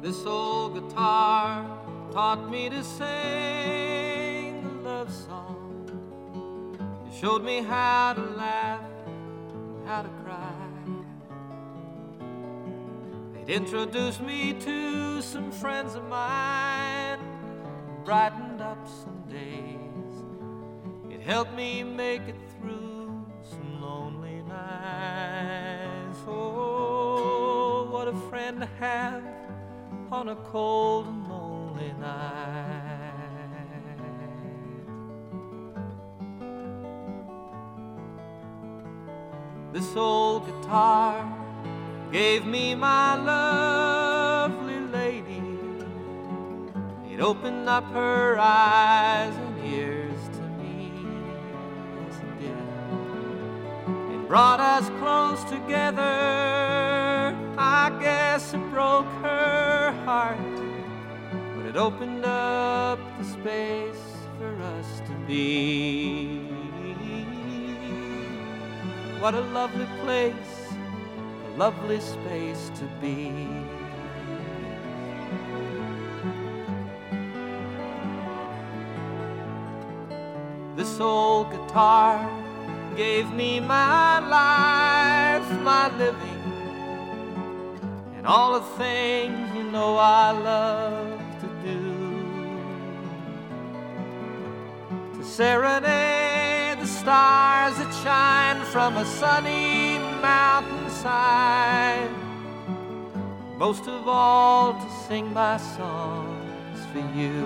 This old guitar taught me to sing a love song. It showed me how to laugh and how to cry. It introduced me to some friends of mine, brightened up some days. It helped me make it through some lonely nights. Oh, what a friend to have on a cold and lonely night. This old guitar gave me my lovely lady. It opened up her eyes and ears to me. Yes, it did. It brought us close together. I guess it broke her heart, but it opened up the space for us to be. What a lovely place, a lovely space to be. This old guitar gave me my life, my living, and all the things you know I love to do. To serenade the stars that shine from a sunny mountainside. Most of all, to sing my songs for you.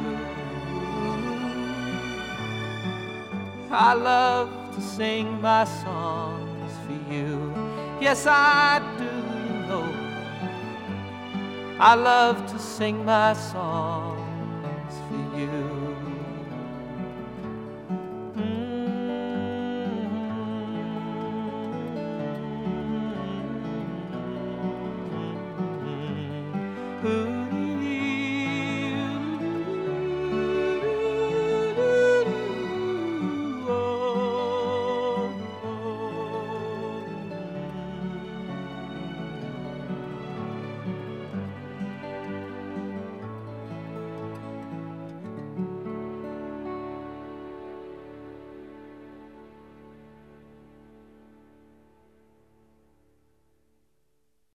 I love to sing my songs for you. Yes, I do, you know. I love to sing my songs for you. Ooh.